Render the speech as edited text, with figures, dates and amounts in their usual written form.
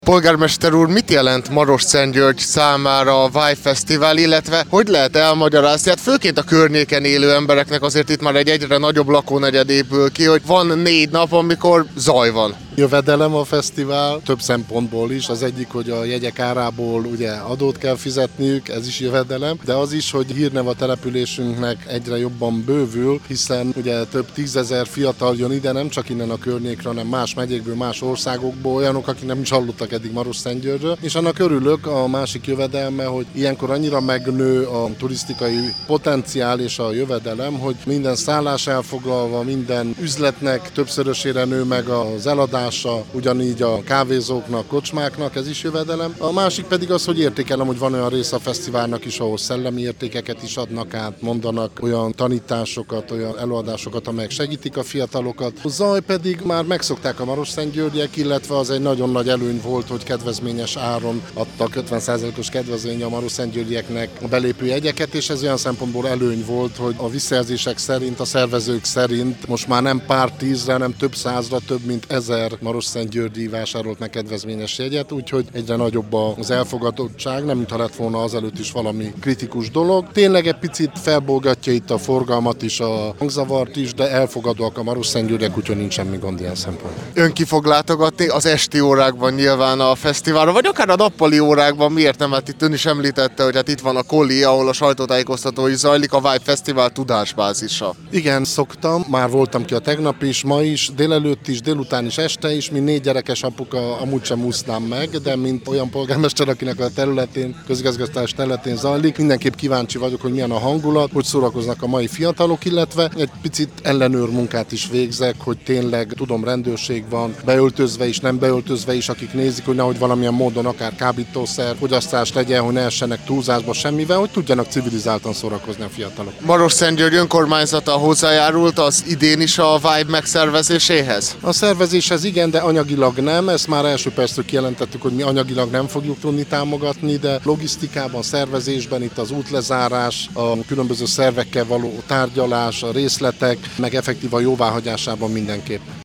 Polgármester úr, mit jelent Marosszentgyörgy számára a Vibe Fesztivál, illetve hogy lehet elmagyarázni, hát főként a környéken élő embereknek, azért itt már egy egyre nagyobb lakónegyed épül ki, hogy van 4 nap, amikor zaj van. Jövedelem a fesztivál több szempontból is. Az egyik, hogy a jegyek árából ugye adót kell fizetniük, ez is jövedelem, de az is, hogy hírnev a településünknek egyre jobban bővül, hiszen ugye több 10 000 fiatal jön ide, nem csak innen a környékre, hanem más megyékből, más országokból, olyanok, akik nem is hallottak eddig Marosszentgyörgyről, és annak örülök. A másik jövedelme, hogy ilyenkor annyira megnő a turisztikai potenciál és a jövedelem, hogy minden szállás elfoglalva, minden üzletnek többszörösére nő meg az eladása, ugyanígy a kávézóknak, kocsmáknak, ez is jövedelem. A másik pedig az, hogy értékelem, hogy van olyan része a fesztiválnak is, ahol szellemi értékeket is adnak át, mondanak olyan tanításokat, olyan előadásokat, amelyek segítik a fiatalokat. A zaj pedig már megszokták a marosszentgyörgyiek, illetve az egy nagyon nagy előny volt, hogy kedvezményes áron adtak 50%-os kedvezmény a marosszentgyörgyieknek a belépő jegyeket, és ez olyan szempontból előny volt, hogy a visszajelzések szerint, a szervezők szerint most már nem pár 10-re, hanem több 100-ra, több mint 1000 marosszentgyörgyi vásárolt meg kedvezményes jegyet, úgyhogy egyre nagyobb az elfogadottság, nem mintha lett volna azelőtt is valami kritikus dolog. Tényleg egy picit felbolgatja itt a forgalmat is, a hangzavart is, de elfogadóak a marosszentgyörgyiek, úgyhogy nincs semmi gond ilyen szempontból. Ön ki fog látogatni az esti órákban nyilván a fesztiválra, vagy akár a nappali órákban, miért nem? Hát itt ön is említette, hogy hát itt van a Koli, ahol a sajtótájékoztató is zajlik, a Vibe Fesztivál tudásbázisa. Igen, szoktam, már voltam ki a tegnap is, ma is, délelőtt is, délután is, este is, mint 4 gyerekes apuka amúgy sem úsznám meg, de mint olyan polgármester, akinek a területén, közigazgatás területén zajlik, mindenképp kíváncsi vagyok, hogy milyen a hangulat, hogy szórakoznak a mai fiatalok, illetve egy picit ellenőr munkát is végzek, hogy tényleg tudom, rendőrség van, beöltözve is, nem beöltözve is, akik nézik, hogy nehogy valamilyen módon akár kábítószer, fogyasztás legyen, hogy ne essenek túlzásba semmivel, hogy tudjanak civilizáltan szórakozni a fiatalok. Marosszentgyörgy önkormányzata hozzájárult az idén is a Vibe megszervezéséhez? A szervezéshez igen, de anyagilag nem. Ezt már első perctől kijelentettük, hogy mi anyagilag nem fogjuk tudni támogatni, de logisztikában, szervezésben, itt az útlezárás, a különböző szervekkel való tárgyalás, a részletek, meg effektív a jóváhagyásában mindenképp.